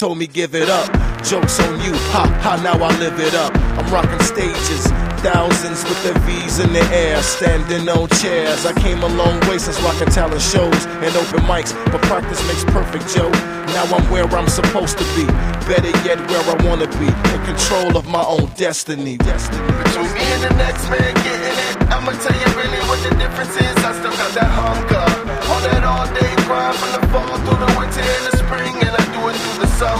told me give it up. Jokes on you, ha ha, now I live it up. I'm rocking stages, thousands with their V's in the air, standing on chairs. I came a long way since rocking talent shows and open mics, but practice makes perfect, Joe. Now I'm where I'm supposed to be, better yet where I wanna be, in control of my own destiny. Between me and the next man getting it, I'ma tell you